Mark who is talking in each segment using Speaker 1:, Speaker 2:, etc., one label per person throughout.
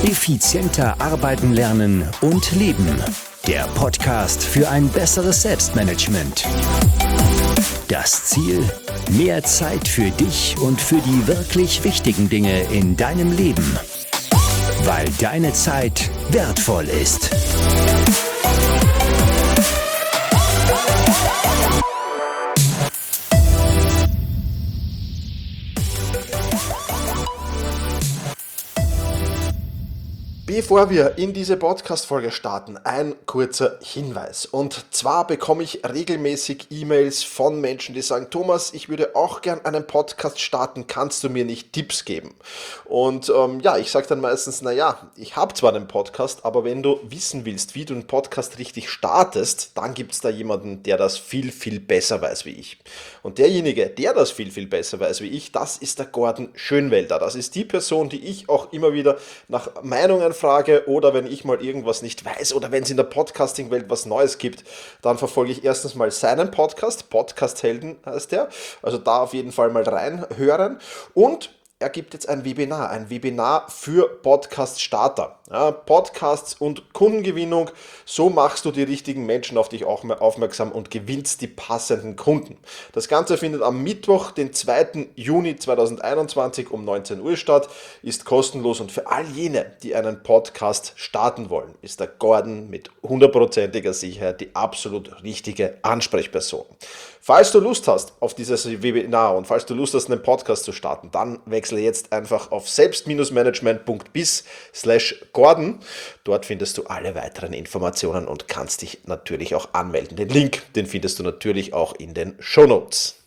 Speaker 1: Effizienter arbeiten lernen und leben. Der Podcast für ein besseres Selbstmanagement. Das Ziel? Mehr Zeit für dich und für die wirklich wichtigen Dinge in deinem Leben. Weil deine Zeit wertvoll ist.
Speaker 2: Bevor wir in diese Podcast-Folge starten, ein kurzer Hinweis. Und zwar bekomme ich regelmäßig E-Mails von Menschen, die sagen, Thomas, ich würde auch gern einen Podcast starten, kannst du mir nicht Tipps geben? Und ich sage dann meistens, ich habe zwar einen Podcast, aber wenn du wissen willst, wie du einen Podcast richtig startest, dann gibt es da jemanden, der das viel, viel besser weiß wie ich. Und derjenige, der das viel, viel besser weiß wie ich, das ist der Gordon Schönwelder. Das ist die Person, die ich auch immer wieder nach Meinungen frage oder wenn ich mal irgendwas nicht weiß oder wenn es in der Podcasting-Welt was Neues gibt, dann verfolge ich erstens mal seinen Podcast, Podcast-Helden heißt der, also da auf jeden Fall mal reinhören und er gibt jetzt ein Webinar für Podcast-Starter. Ja, Podcasts und Kundengewinnung, so machst du die richtigen Menschen auf dich aufmerksam und gewinnst die passenden Kunden. Das Ganze findet am Mittwoch, den 2. Juni 2021 um 19 Uhr statt, ist kostenlos und für all jene, die einen Podcast starten wollen, ist der Gordon mit 100%iger Sicherheit die absolut richtige Ansprechperson. Falls du Lust hast auf dieses Webinar und falls du Lust hast, einen Podcast zu starten, dann wechsle jetzt einfach auf selbst-management.biz/Gordon. Dort findest du alle weiteren Informationen und kannst dich natürlich auch anmelden. Den Link, den findest du natürlich auch in den Shownotes.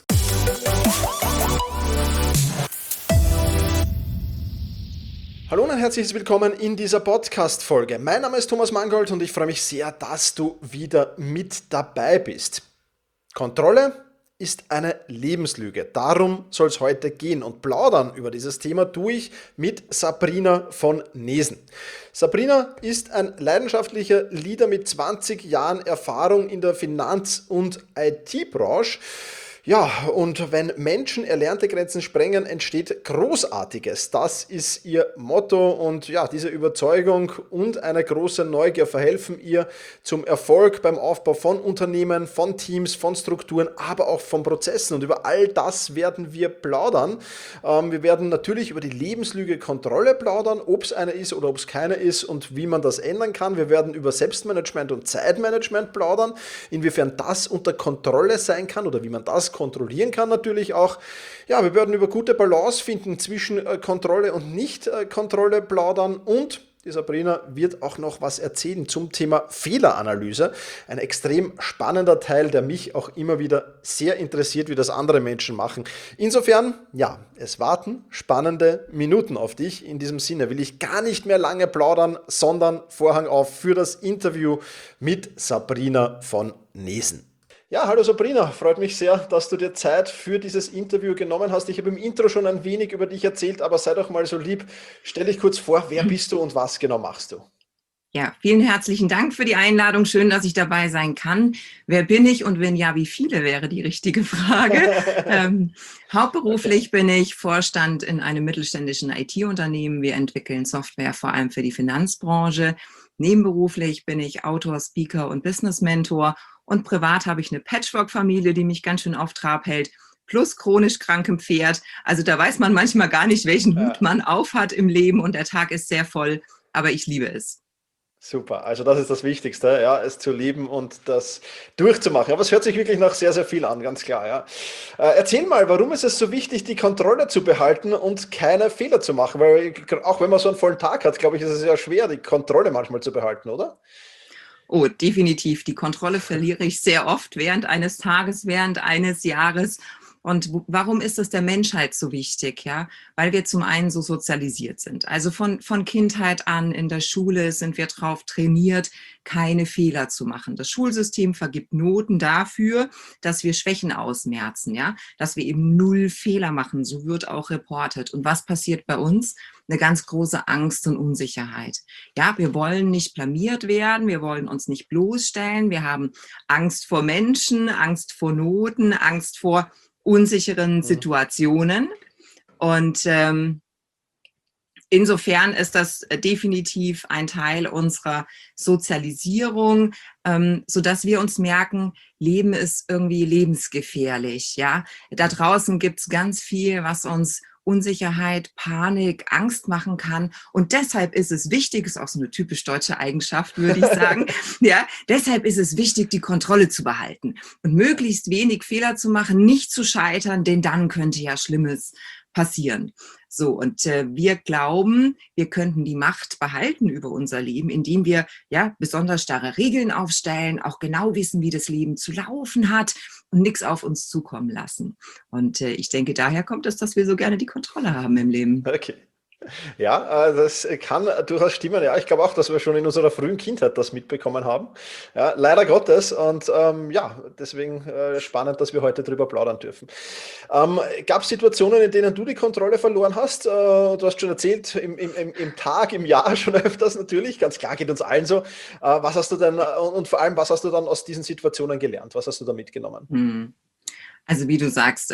Speaker 2: Hallo und ein herzliches Willkommen in dieser Podcast-Folge. Mein Name ist Thomas Mangold und ich freue mich sehr, dass du wieder mit dabei bist. Kontrolle ist eine Lebenslüge. Darum soll es heute gehen und plaudern über dieses Thema tue ich mit Sabrina von Nesen. Sabrina ist ein leidenschaftlicher Leader mit 20 Jahren Erfahrung in der Finanz- und IT-Branche. Ja, und wenn Menschen erlernte Grenzen sprengen, entsteht Großartiges. Das ist ihr Motto und ja, diese Überzeugung und eine große Neugier verhelfen ihr zum Erfolg beim Aufbau von Unternehmen, von Teams, von Strukturen, aber auch von Prozessen. Und über all das werden wir plaudern. Wir werden natürlich über die Lebenslüge Kontrolle plaudern, ob es eine ist oder ob es keine ist und wie man das ändern kann. Wir werden über Selbstmanagement und Zeitmanagement plaudern, inwiefern das unter Kontrolle sein kann oder wie man das kontrollieren kann natürlich auch. Ja, wir werden über gute Balance finden zwischen Kontrolle und Nicht-Kontrolle plaudern und die Sabrina wird auch noch was erzählen zum Thema Fehleranalyse. Ein extrem spannender Teil, der mich auch immer wieder sehr interessiert, wie das andere Menschen machen. Insofern, ja, es warten spannende Minuten auf dich. In diesem Sinne will ich gar nicht mehr lange plaudern, sondern Vorhang auf für das Interview mit Sabrina von Nesen. Ja, hallo Sabrina, freut mich sehr, dass du dir Zeit für dieses Interview genommen hast. Ich habe im Intro schon ein wenig über dich erzählt, aber sei doch mal so lieb, stell dich kurz vor, wer bist du und was genau machst du?
Speaker 3: Ja, vielen herzlichen Dank für die Einladung. Schön, dass ich dabei sein kann. Wer bin ich und wenn ja, wie viele wäre die richtige Frage. Hauptberuflich bin ich Vorstand in einem mittelständischen IT-Unternehmen. Wir entwickeln Software vor allem für die Finanzbranche. Nebenberuflich bin ich Autor, Speaker und Business-Mentor. Und privat habe ich eine Patchwork-Familie, die mich ganz schön auf Trab hält, plus chronisch krankem Pferd. Also da weiß man manchmal gar nicht, welchen Hut man aufhat im Leben und der Tag ist sehr voll, aber ich liebe es.
Speaker 2: Super, also das ist das Wichtigste, ja, es zu lieben und das durchzumachen. Aber es hört sich wirklich nach sehr, sehr viel an, ganz klar. Ja. Erzähl mal, warum ist es so wichtig, die Kontrolle zu behalten und keine Fehler zu machen? Weil auch wenn man so einen vollen Tag hat, glaube ich, ist es ja schwer, die Kontrolle manchmal zu behalten, oder?
Speaker 3: Oh, definitiv. Die Kontrolle verliere ich sehr oft während eines Tages, während eines Jahres. Und warum ist es der Menschheit so wichtig? Ja, weil wir zum einen so sozialisiert sind. Also von Kindheit an in der Schule sind wir drauf trainiert, keine Fehler zu machen. Das Schulsystem vergibt Noten dafür, dass wir Schwächen ausmerzen, ja, dass wir eben 0 Fehler machen. So wird auch reportet. Und was passiert bei uns? Eine ganz große Angst und Unsicherheit. Ja, wir wollen nicht blamiert werden, wir wollen uns nicht bloßstellen, wir haben Angst vor Menschen, Angst vor Noten, Angst vor unsicheren Situationen. Und insofern ist das definitiv ein Teil unserer Sozialisierung, sodass wir uns merken, Leben ist irgendwie lebensgefährlich. Ja? Da draußen gibt es ganz viel, was uns Unsicherheit, Panik, Angst machen kann. Und deshalb ist es wichtig, ist auch so eine typisch deutsche Eigenschaft, würde ich sagen, ja, deshalb ist es wichtig, die Kontrolle zu behalten und möglichst wenig Fehler zu machen, nicht zu scheitern, denn dann könnte ja Schlimmes passieren. So, und wir glauben, wir könnten die Macht behalten über unser Leben, indem wir ja besonders starre Regeln aufstellen, auch genau wissen, wie das Leben zu laufen hat und nichts auf uns zukommen lassen. Und ich denke, daher kommt es, dass wir so gerne die Kontrolle haben im Leben.
Speaker 2: Okay. Ja, das kann durchaus stimmen. Ja, ich glaube auch, dass wir schon in unserer frühen Kindheit das mitbekommen haben. Ja, leider Gottes. Und ja, deswegen spannend, dass wir heute drüber plaudern dürfen. Gab es Situationen, in denen du die Kontrolle verloren hast? Du hast schon erzählt, im Tag, im Jahr schon öfters natürlich. Ganz klar, geht uns allen so. Was hast du denn und vor allem, was hast du dann aus diesen Situationen gelernt? Was hast du da mitgenommen?
Speaker 3: Also wie du sagst,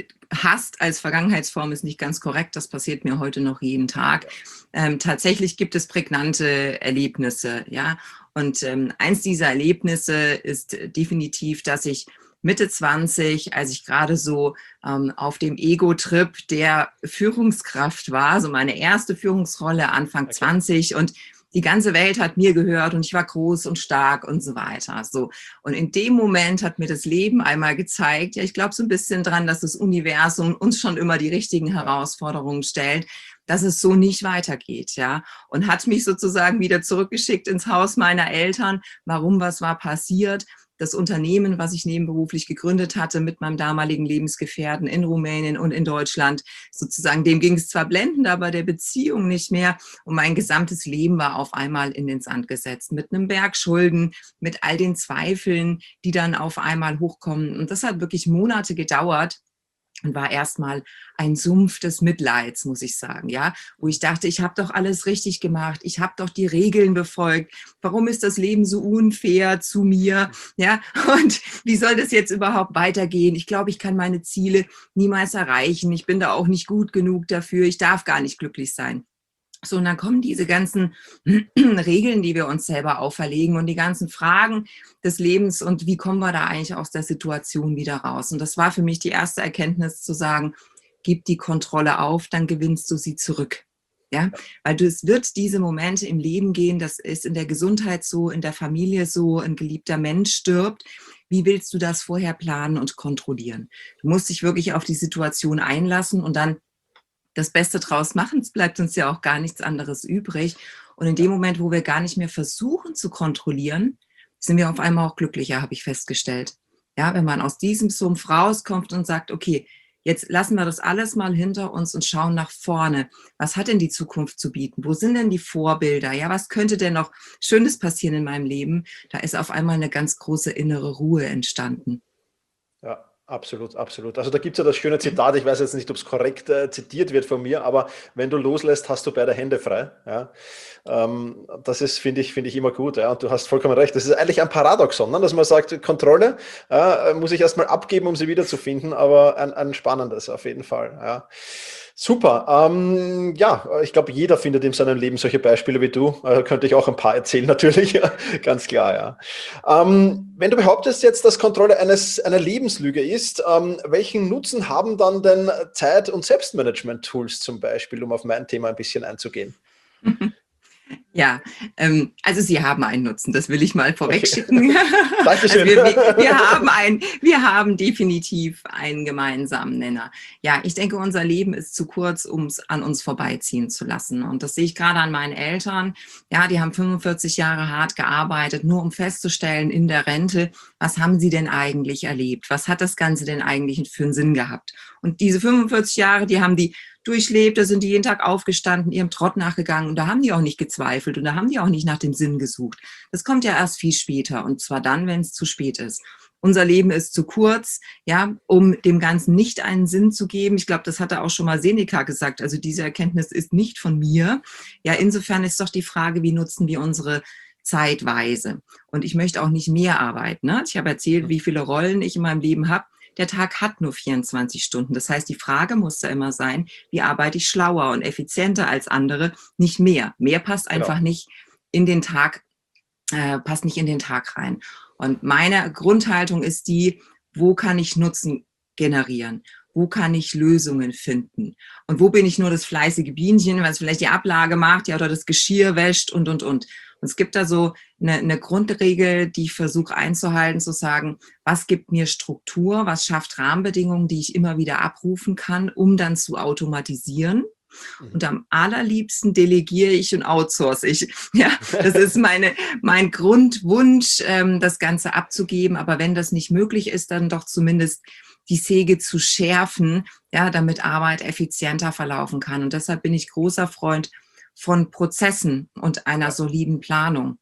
Speaker 3: Hast als Vergangenheitsform ist nicht ganz korrekt. Das passiert mir heute noch jeden Tag. Tatsächlich gibt es prägnante Erlebnisse, ja. Und eins dieser Erlebnisse ist definitiv, dass ich Mitte 20, als ich gerade so auf dem Ego-Trip der Führungskraft war, so meine erste Führungsrolle Anfang 20 und die ganze Welt hat mir gehört und ich war groß und stark und so weiter. So. Und in dem Moment hat mir das Leben einmal gezeigt, ja, ich glaube so ein bisschen dran, dass das Universum uns schon immer die richtigen Herausforderungen stellt, dass es so nicht weitergeht, ja. Und hat mich sozusagen wieder zurückgeschickt ins Haus meiner Eltern. Warum, was war passiert? Das Unternehmen, was ich nebenberuflich gegründet hatte mit meinem damaligen Lebensgefährten in Rumänien und in Deutschland, sozusagen, dem ging es zwar blendend, aber der Beziehung nicht mehr. Und mein gesamtes Leben war auf einmal in den Sand gesetzt mit einem Berg Schulden, mit all den Zweifeln, die dann auf einmal hochkommen. Und das hat wirklich Monate gedauert. Und war erstmal ein Sumpf des Mitleids, muss ich sagen, ja, wo ich dachte, ich habe doch alles richtig gemacht, ich habe doch die Regeln befolgt, warum ist das Leben so unfair zu mir, ja, und wie soll das jetzt überhaupt weitergehen? Ich glaube, ich kann meine Ziele niemals erreichen, ich bin da auch nicht gut genug dafür, ich darf gar nicht glücklich sein. So, und dann kommen diese ganzen Regeln, die wir uns selber auferlegen und die ganzen Fragen des Lebens und wie kommen wir da eigentlich aus der Situation wieder raus? Und das war für mich die erste Erkenntnis zu sagen, gib die Kontrolle auf, dann gewinnst du sie zurück. Ja, weil es wird diese Momente im Leben gehen, das ist in der Gesundheit so, in der Familie so, ein geliebter Mensch stirbt. Wie willst du das vorher planen und kontrollieren? Du musst dich wirklich auf die Situation einlassen und dann das Beste draus machen. Es bleibt uns ja auch gar nichts anderes übrig. Und in dem Moment, wo wir gar nicht mehr versuchen zu kontrollieren, sind wir auf einmal auch glücklicher, habe ich festgestellt. Ja, wenn man aus diesem Sumpf rauskommt und sagt, okay, jetzt lassen wir das alles mal hinter uns und schauen nach vorne. Was hat denn die Zukunft zu bieten? Wo sind denn die Vorbilder? Ja, was könnte denn noch Schönes passieren in meinem Leben? Da ist auf einmal eine ganz große innere Ruhe entstanden.
Speaker 2: Ja. Absolut, absolut. Also da gibt es ja das schöne Zitat, ich weiß jetzt nicht, ob es korrekt zitiert wird von mir, aber wenn du loslässt, hast du beide Hände frei. Ja? Das ist, finde ich immer gut. Ja? Und du hast vollkommen recht. Das ist eigentlich ein Paradoxon, ne? Dass man sagt, Kontrolle muss ich erstmal abgeben, um sie wiederzufinden, aber ein spannendes auf jeden Fall. Ja? Super. Ja, ich glaube, jeder findet in seinem Leben solche Beispiele wie du. Könnte ich auch ein paar erzählen, natürlich. Ganz klar, ja. Wenn du behauptest jetzt, dass Kontrolle eine Lebenslüge ist, welchen Nutzen haben dann denn Zeit- und Selbstmanagement-Tools zum Beispiel, um auf mein Thema ein bisschen einzugehen?
Speaker 3: Ja, also sie haben einen Nutzen, das will ich mal vorwegschicken.
Speaker 2: Okay. Dankeschön.
Speaker 3: Also wir haben definitiv einen gemeinsamen Nenner. Ja, ich denke, unser Leben ist zu kurz, um es an uns vorbeiziehen zu lassen. Und das sehe ich gerade an meinen Eltern. Ja, die haben 45 Jahre hart gearbeitet, nur um festzustellen in der Rente, was haben sie denn eigentlich erlebt? Was hat das Ganze denn eigentlich für einen Sinn gehabt? Und diese 45 Jahre, die haben die durchlebt, da sind die jeden Tag aufgestanden, ihrem Trott nachgegangen und da haben die auch nicht gezweifelt und da haben die auch nicht nach dem Sinn gesucht. Das kommt ja erst viel später und zwar dann, wenn es zu spät ist. Unser Leben ist zu kurz, ja, um dem Ganzen nicht einen Sinn zu geben. Ich glaube, das hatte auch schon mal Seneca gesagt. Also diese Erkenntnis ist nicht von mir. Ja, insofern ist doch die Frage, wie nutzen wir unsere zeitweise? Und ich möchte auch nicht mehr arbeiten. Ne? Ich habe erzählt, wie viele Rollen ich in meinem Leben habe. der Tag hat nur 24 Stunden. Das heißt, die Frage muss da immer sein, wie arbeite ich schlauer und effizienter als andere, nicht mehr. Mehr passt einfach nicht in den Tag, passt nicht in den Tag rein. Und meine Grundhaltung ist die, wo kann ich Nutzen generieren? Wo kann ich Lösungen finden? Und wo bin ich nur das fleißige Bienchen, was vielleicht die Ablage macht, ja, oder das Geschirr wäscht und. Und es gibt da so eine Grundregel, die ich versuche einzuhalten, zu sagen, was gibt mir Struktur, was schafft Rahmenbedingungen, die ich immer wieder abrufen kann, um dann zu automatisieren. Und am allerliebsten delegiere ich und outsource ich. Ja, das ist mein Grundwunsch, das Ganze abzugeben. Aber wenn das nicht möglich ist, dann doch zumindest die Säge zu schärfen, ja, damit Arbeit effizienter verlaufen kann. Und deshalb bin ich großer Freund von Prozessen und einer soliden Planung.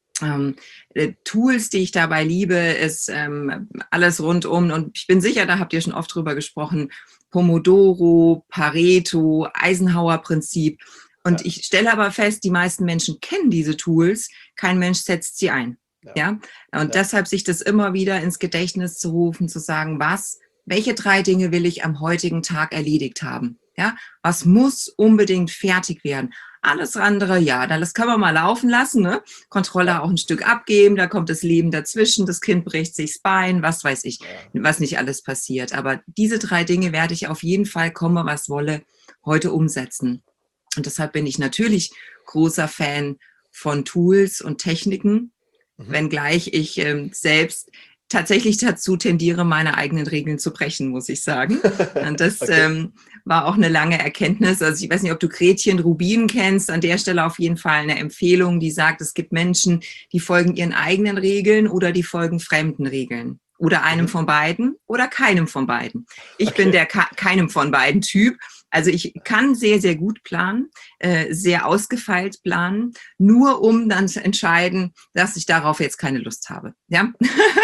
Speaker 3: Tools, die ich dabei liebe, ist alles rundum. Und ich bin sicher, da habt ihr schon oft drüber gesprochen, Pomodoro, Pareto, Eisenhower-Prinzip. Und ich stelle aber fest, die meisten Menschen kennen diese Tools, kein Mensch setzt sie ein. Ja? Und deshalb sich das immer wieder ins Gedächtnis zu rufen, zu sagen, welche 3 Dinge will ich am heutigen Tag erledigt haben? Ja? Was muss unbedingt fertig werden? Alles andere, ja, das können wir mal laufen lassen, ne? Kontrolle auch ein Stück abgeben, da kommt das Leben dazwischen, das Kind bricht sich das Bein, was weiß ich, was nicht alles passiert. Aber diese 3 Dinge werde ich auf jeden Fall, komme was wolle, heute umsetzen. Und deshalb bin ich natürlich großer Fan von Tools und Techniken, wenngleich ich selbst tatsächlich dazu tendiere, meine eigenen Regeln zu brechen, muss ich sagen. Und das war auch eine lange Erkenntnis. Also ich weiß nicht, ob du Gretchen Rubin kennst. An der Stelle auf jeden Fall eine Empfehlung, die sagt, es gibt Menschen, die folgen ihren eigenen Regeln oder die folgen fremden Regeln. Oder einem von beiden oder keinem von beiden. Ich bin der keinem von beiden Typ. Also ich kann sehr, sehr gut planen, sehr ausgefeilt planen, nur um dann zu entscheiden, dass ich darauf jetzt keine Lust habe. Ja?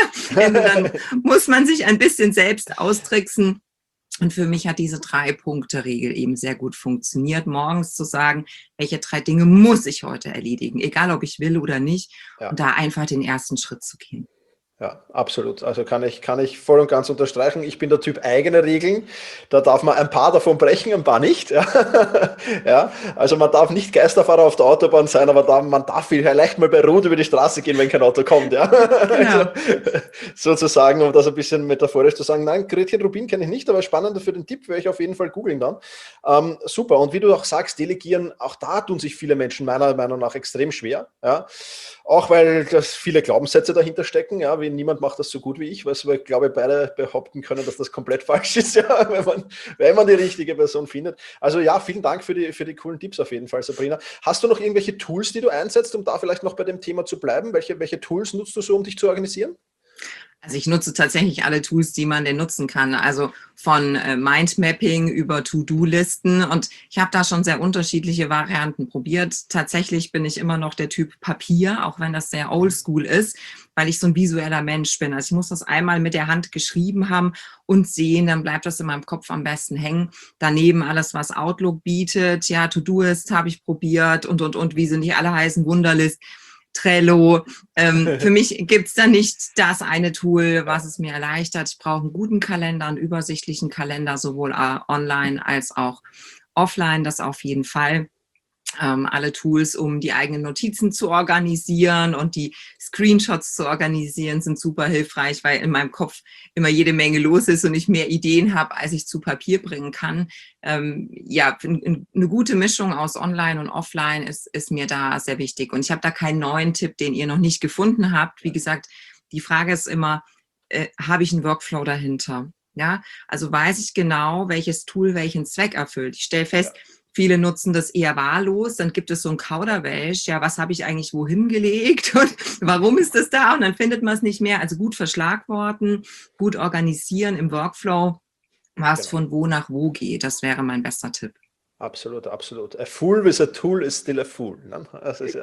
Speaker 3: Dann muss man sich ein bisschen selbst austricksen. Und für mich hat diese 3-Punkte-Regel eben sehr gut funktioniert, morgens zu sagen, welche 3 Dinge muss ich heute erledigen, egal ob ich will oder nicht, und da einfach den ersten Schritt zu gehen.
Speaker 2: Ja, absolut. Also kann ich voll und ganz unterstreichen. Ich bin der Typ eigene Regeln. Da darf man ein paar davon brechen, ein paar nicht. Ja, ja, also man darf nicht Geisterfahrer auf der Autobahn sein, aber man darf vielleicht mal bei Rot über die Straße gehen, wenn kein Auto kommt. Ja, genau. Also, sozusagen, um das ein bisschen metaphorisch zu sagen. Nein, Gretchen Rubin kenne ich nicht, aber spannend für den Tipp, werde ich auf jeden Fall googeln dann. Super. Und wie du auch sagst, delegieren, auch da tun sich viele Menschen meiner Meinung nach extrem schwer. Ja, auch weil das viele Glaubenssätze dahinter stecken, ja, wie niemand macht das so gut wie ich, was wir, glaube ich, beide behaupten können, dass das komplett falsch ist, ja, wenn man die richtige Person findet. Also ja, vielen Dank für die coolen Tipps auf jeden Fall, Sabrina. Hast du noch irgendwelche Tools, die du einsetzt, um da vielleicht noch bei dem Thema zu bleiben? Welche Tools nutzt du so, um dich zu organisieren?
Speaker 3: Also ich nutze tatsächlich alle Tools, die man denn nutzen kann. Also von Mindmapping über To-Do-Listen. Und ich habe da schon sehr unterschiedliche Varianten probiert. Tatsächlich bin ich immer noch der Typ Papier, auch wenn das sehr oldschool ist, weil ich so ein visueller Mensch bin. Also ich muss das einmal mit der Hand geschrieben haben und sehen, dann bleibt das in meinem Kopf am besten hängen. Daneben alles, was Outlook bietet. Ja, To-Do-List habe ich probiert und, wie sie nicht alle heißen, Wunderlist. Trello. Für mich gibt es da nicht das eine Tool, was es mir erleichtert. Ich brauche einen guten Kalender, einen übersichtlichen Kalender, sowohl online als auch offline, das auf jeden Fall. Alle Tools, um die eigenen Notizen zu organisieren und die Screenshots zu organisieren, sind super hilfreich, weil in meinem Kopf immer jede Menge los ist und ich mehr Ideen habe, als ich zu Papier bringen kann. Ja, eine gute Mischung aus Online und Offline ist mir da sehr wichtig. Und ich habe da keinen neuen Tipp, den ihr noch nicht gefunden habt. Wie gesagt, die Frage ist immer, habe ich einen Workflow dahinter? Ja, also weiß ich genau, welches Tool welchen Zweck erfüllt. Ich stelle fest, viele nutzen das eher wahllos, dann gibt es so ein Kauderwelsch, ja, was habe ich eigentlich wohin gelegt und warum ist das da? Und dann findet man es nicht mehr. Also gut verschlagworten, gut organisieren im Workflow, was von wo nach wo geht. Das wäre mein bester Tipp.
Speaker 2: Absolut, absolut. A fool with a tool is still a fool. Ne? Das ist ja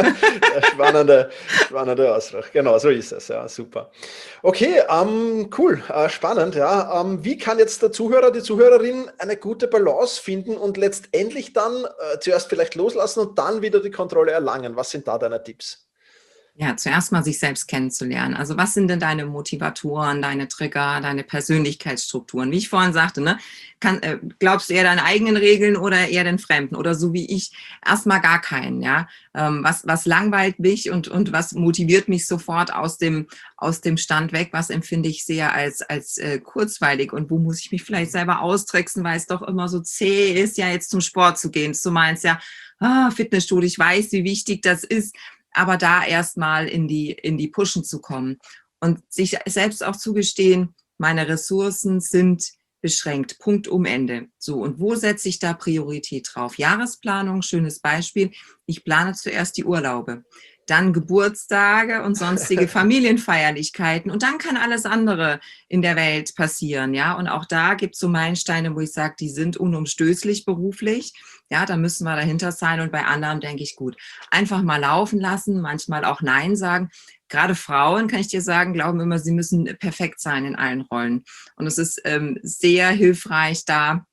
Speaker 2: eine spannende Ausdruck. Genau, so ist es. Ja, super. Okay, cool, spannend. Ja, wie kann jetzt der Zuhörer, die Zuhörerin eine gute Balance finden und letztendlich dann zuerst vielleicht loslassen und dann wieder die Kontrolle erlangen? Was sind da deine Tipps?
Speaker 3: Ja, zuerst mal sich selbst kennenzulernen. Also was sind denn deine Motivatoren, deine Trigger, deine Persönlichkeitsstrukturen? Wie ich vorhin sagte, ne, glaubst du eher deinen eigenen Regeln oder eher den Fremden? Oder so wie ich, erstmal gar keinen, ja. Was langweilt mich und was motiviert mich sofort aus dem Stand weg? Was empfinde ich sehr als kurzweilig? Und wo muss ich mich vielleicht selber austricksen, weil es doch immer so zäh ist, ja jetzt zum Sport zu gehen. Du meinst ja, Fitnessstudio, ich weiß, wie wichtig das ist, aber da erstmal in die Pushen zu kommen und sich selbst auch zugestehen, meine Ressourcen sind beschränkt. Punkt, um Ende. So, und wo setze ich da Priorität drauf? Jahresplanung, schönes Beispiel. Ich plane zuerst die Urlaube, dann Geburtstage und sonstige Familienfeierlichkeiten und dann kann alles andere in der Welt passieren, ja. Und auch da gibt es so Meilensteine, wo ich sage, die sind unumstößlich beruflich. Ja, da müssen wir dahinter sein und bei anderen denke ich, gut, einfach mal laufen lassen, manchmal auch Nein sagen. Gerade Frauen, kann ich dir sagen, glauben immer, sie müssen perfekt sein in allen Rollen. Und es ist sehr hilfreich, da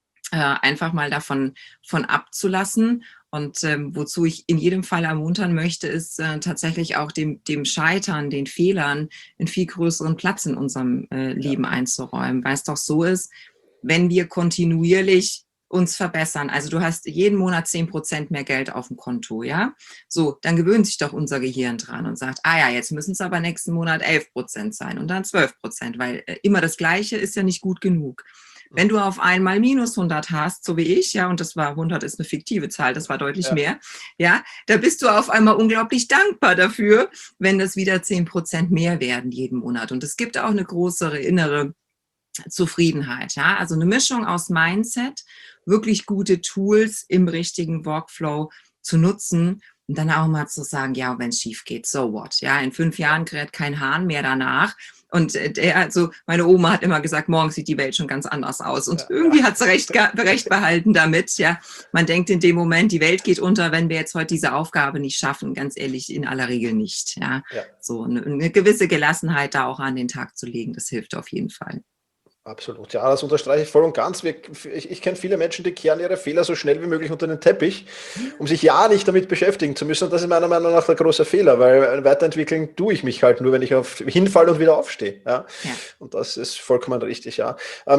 Speaker 3: einfach mal davon abzulassen. Und wozu ich in jedem Fall ermuntern möchte, ist tatsächlich auch dem Scheitern, den Fehlern einen viel größeren Platz in unserem Leben einzuräumen. Weil es doch so ist, wenn wir kontinuierlich uns verbessern. Also du hast jeden Monat 10% mehr Geld auf dem Konto, ja? So, dann gewöhnt sich doch unser Gehirn dran und sagt, ja, jetzt müssen es aber nächsten Monat 11% sein und dann 12%, weil immer das Gleiche ist ja nicht gut genug. Wenn du auf einmal minus 100 hast, so wie ich, ja, und das war 100 ist eine fiktive Zahl, das war deutlich mehr, ja, da bist du auf einmal unglaublich dankbar dafür, wenn das wieder 10% mehr werden jeden Monat. Und es gibt auch eine größere innere Zufriedenheit, ja, also eine Mischung aus Mindset, wirklich gute Tools im richtigen Workflow zu nutzen und dann auch mal zu sagen, ja, wenn es schief geht, so what, ja, in 5 Jahren kräht kein Hahn mehr danach und also meine Oma hat immer gesagt, morgen sieht die Welt schon ganz anders aus und irgendwie hat sie recht behalten damit, ja, man denkt in dem Moment, die Welt geht unter, wenn wir jetzt heute diese Aufgabe nicht schaffen, ganz ehrlich, in aller Regel nicht, ja, so eine gewisse Gelassenheit da auch an den Tag zu legen, das hilft auf jeden Fall.
Speaker 2: Absolut, ja, das unterstreiche ich voll und ganz. Ich kenne viele Menschen, die kehren ihre Fehler so schnell wie möglich unter den Teppich, um sich ja nicht damit beschäftigen zu müssen. Und das ist meiner Meinung nach der große Fehler, weil weiterentwickeln tue ich mich halt nur, wenn ich hinfalle und wieder aufstehe. Ja? Und das ist vollkommen richtig, ja.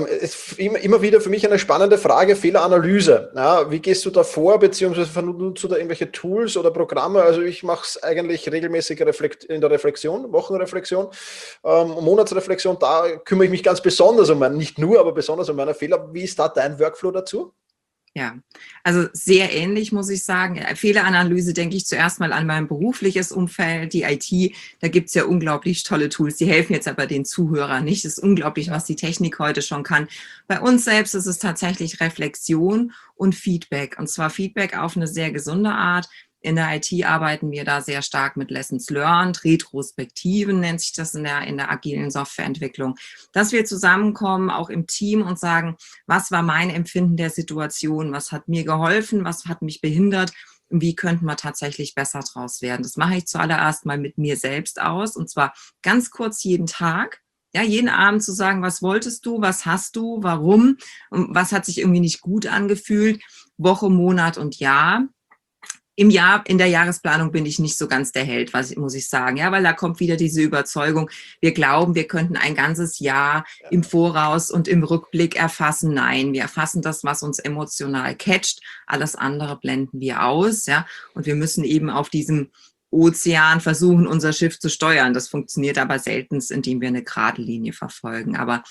Speaker 2: Immer wieder für mich eine spannende Frage, Fehleranalyse. Ja? Wie gehst du da vor, beziehungsweise nutzt du da irgendwelche Tools oder Programme? Also ich mache es eigentlich regelmäßig in der Reflexion, Wochenreflexion, Monatsreflexion, da kümmere ich mich ganz besonders nicht nur, aber besonders um meine Fehler. Wie ist da dein Workflow dazu?
Speaker 3: Ja, also sehr ähnlich, muss ich sagen. Fehleranalyse denke ich zuerst mal an mein berufliches Umfeld, die IT. Da gibt es ja unglaublich tolle Tools. Die helfen jetzt aber den Zuhörern nicht. Es ist unglaublich, was die Technik heute schon kann. Bei uns selbst ist es tatsächlich Reflexion und Feedback. Und zwar Feedback auf eine sehr gesunde Art. In der IT arbeiten wir da sehr stark mit Lessons Learned, Retrospektiven nennt sich das in der agilen Softwareentwicklung, dass wir zusammenkommen, auch im Team und sagen, was war mein Empfinden der Situation, was hat mir geholfen, was hat mich behindert, wie könnten wir tatsächlich besser draus werden. Das mache ich zuallererst mal mit mir selbst aus und zwar ganz kurz jeden Tag. Ja, jeden Abend zu sagen, was wolltest du, was hast du, warum, was hat sich irgendwie nicht gut angefühlt, Woche, Monat und Jahr. Im Jahr, in der Jahresplanung bin ich nicht so ganz der Held, muss ich sagen. Ja, weil da kommt wieder diese Überzeugung, wir glauben, wir könnten ein ganzes Jahr im Voraus und im Rückblick erfassen. Nein, wir erfassen das, was uns emotional catcht. Alles andere blenden wir aus, ja. Und wir müssen eben auf diesem Ozean versuchen, unser Schiff zu steuern. Das funktioniert aber seltenst, indem wir eine gerade Linie verfolgen. Aber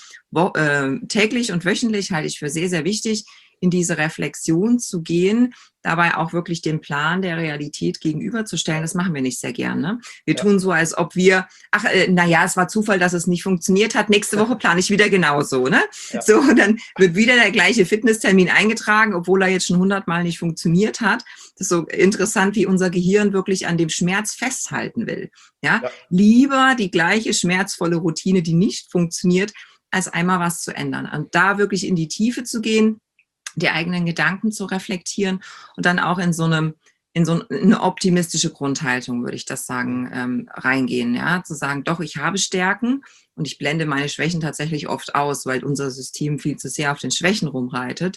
Speaker 3: täglich und wöchentlich halte ich für sehr, sehr wichtig, in diese Reflexion zu gehen, dabei auch wirklich den Plan der Realität gegenüberzustellen. Das machen wir nicht sehr gern. Ne? Wir tun so, als ob wir, es war Zufall, dass es nicht funktioniert hat. Nächste Woche plane ich wieder genauso. Ne? Ja. So, und dann wird wieder der gleiche Fitnesstermin eingetragen, obwohl er jetzt schon 100-mal nicht funktioniert hat. Das ist so interessant, wie unser Gehirn wirklich an dem Schmerz festhalten will. Ja? Lieber die gleiche schmerzvolle Routine, die nicht funktioniert, als einmal was zu ändern. Und da wirklich in die Tiefe zu gehen, die eigenen Gedanken zu reflektieren und dann auch in so eine optimistische Grundhaltung, würde ich das sagen, reingehen. Ja? Zu sagen, doch, ich habe Stärken und ich blende meine Schwächen tatsächlich oft aus, weil unser System viel zu sehr auf den Schwächen rumreitet.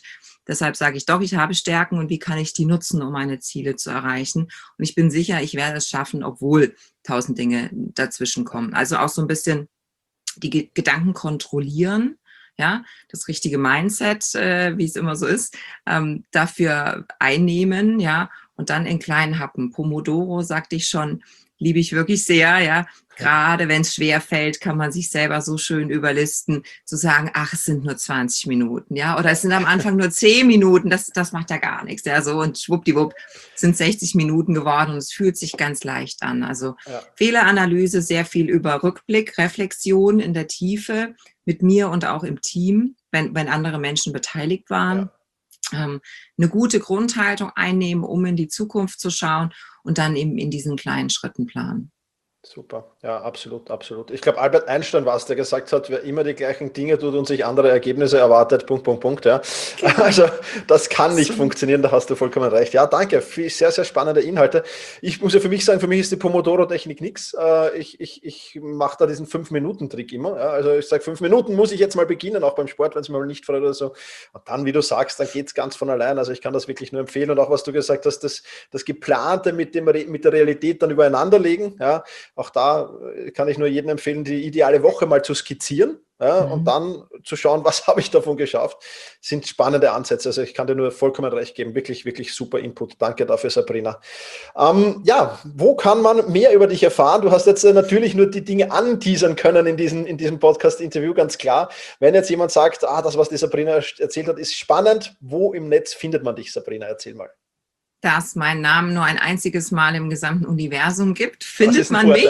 Speaker 3: Deshalb sage ich doch, ich habe Stärken und wie kann ich die nutzen, um meine Ziele zu erreichen. Und ich bin sicher, ich werde es schaffen, obwohl 1000 Dinge dazwischen kommen. Also auch so ein bisschen die Gedanken kontrollieren, ja, das richtige Mindset, wie es immer so ist, dafür einnehmen, ja, und dann in kleinen Happen. Pomodoro, sagte ich schon, liebe ich wirklich sehr, ja. Gerade wenn es schwer fällt, kann man sich selber so schön überlisten, zu sagen, ach, es sind nur 20 Minuten, ja, oder es sind am Anfang nur 10 Minuten, das macht ja gar nichts, ja, so, und schwuppdiwupp sind 60 Minuten geworden und es fühlt sich ganz leicht an. Also Fehleranalyse, sehr viel über Rückblick, Reflexion in der Tiefe mit mir und auch im Team, wenn andere Menschen beteiligt waren. Eine gute Grundhaltung einnehmen, um in die Zukunft zu schauen und dann eben in diesen kleinen Schritten planen.
Speaker 2: Super, ja, absolut, absolut. Ich glaube, Albert Einstein war es, der gesagt hat, wer immer die gleichen Dinge tut und sich andere Ergebnisse erwartet, ja. Genau. Also das kann nicht funktionieren, da hast du vollkommen recht. Ja, danke, sehr, sehr spannende Inhalte. Ich muss ja für mich sagen, für mich ist die Pomodoro-Technik nichts. Ich mache da diesen 5-Minuten-Trick immer. Ja. Also ich sage, 5 Minuten muss ich jetzt mal beginnen, auch beim Sport, wenn es mir mal nicht freut oder so. Und dann, wie du sagst, dann geht es ganz von allein. Also ich kann das wirklich nur empfehlen. Und auch, was du gesagt hast, das Geplante mit der Realität dann übereinander legen, ja. Auch da kann ich nur jedem empfehlen, die ideale Woche mal zu skizzieren, ja, und dann zu schauen, was habe ich davon geschafft. Sind spannende Ansätze. Also ich kann dir nur vollkommen recht geben. Wirklich, wirklich super Input. Danke dafür, Sabrina. Wo kann man mehr über dich erfahren? Du hast jetzt natürlich nur die Dinge anteasern können in diesem Podcast-Interview, ganz klar. Wenn jetzt jemand sagt, das, was die Sabrina erzählt hat, ist spannend, wo im Netz findet man dich, Sabrina? Erzähl mal.
Speaker 3: Da es meinen Namen nur ein einziges Mal im gesamten Universum gibt, findet man mich.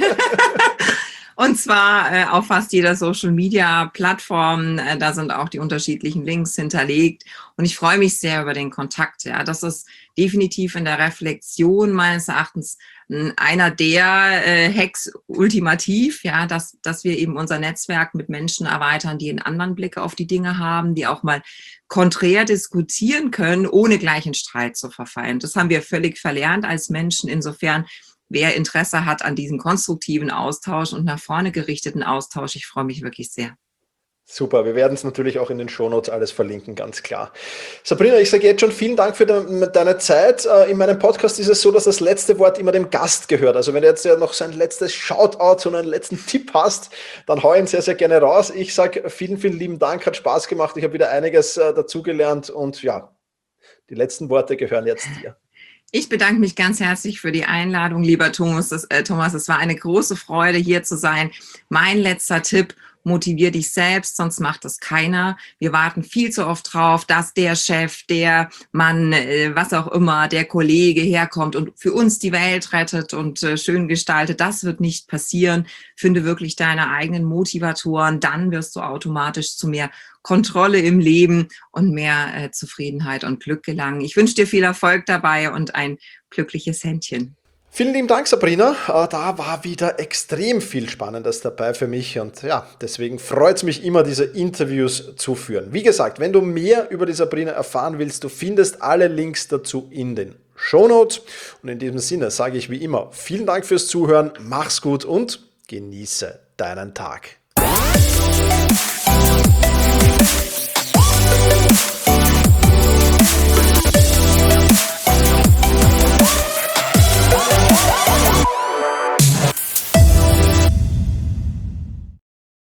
Speaker 3: Und zwar auf fast jeder Social-Media-Plattform. Da sind auch die unterschiedlichen Links hinterlegt. Und ich freue mich sehr über den Kontakt. Ja, das ist definitiv in der Reflexion meines Erachtens einer der Hacks ultimativ, ja, dass wir eben unser Netzwerk mit Menschen erweitern, die einen anderen Blick auf die Dinge haben, die auch mal konträr diskutieren können, ohne gleich in Streit zu verfallen. Das haben wir völlig verlernt als Menschen. Insofern, wer Interesse hat an diesem konstruktiven Austausch und nach vorne gerichteten Austausch, ich freue mich wirklich sehr.
Speaker 2: Super, wir werden es natürlich auch in den Shownotes alles verlinken, ganz klar. Sabrina, ich sage jetzt schon vielen Dank für deine Zeit. In meinem Podcast ist es so, dass das letzte Wort immer dem Gast gehört. Also wenn du jetzt ja noch so ein letztes Shoutout und einen letzten Tipp hast, dann hau ihn sehr, sehr gerne raus. Ich sage vielen, vielen lieben Dank, hat Spaß gemacht. Ich habe wieder einiges dazugelernt und ja, die letzten Worte gehören jetzt dir.
Speaker 3: Ich bedanke mich ganz herzlich für die Einladung, lieber Thomas. Es war eine große Freude, hier zu sein. Mein letzter Tipp: Motivier dich selbst, sonst macht es keiner. Wir warten viel zu oft drauf, dass der Chef, der Mann, was auch immer, der Kollege herkommt und für uns die Welt rettet und schön gestaltet. Das wird nicht passieren. Finde wirklich deine eigenen Motivatoren, dann wirst du automatisch zu mehr Kontrolle im Leben und mehr Zufriedenheit und Glück gelangen. Ich wünsche dir viel Erfolg dabei und ein glückliches Händchen.
Speaker 2: Vielen lieben Dank, Sabrina. Da war wieder extrem viel Spannendes dabei für mich und ja, deswegen freut es mich immer, diese Interviews zu führen. Wie gesagt, wenn du mehr über die Sabrina erfahren willst, du findest alle Links dazu in den Shownotes. Und in diesem Sinne sage ich wie immer, vielen Dank fürs Zuhören, mach's gut und genieße deinen Tag.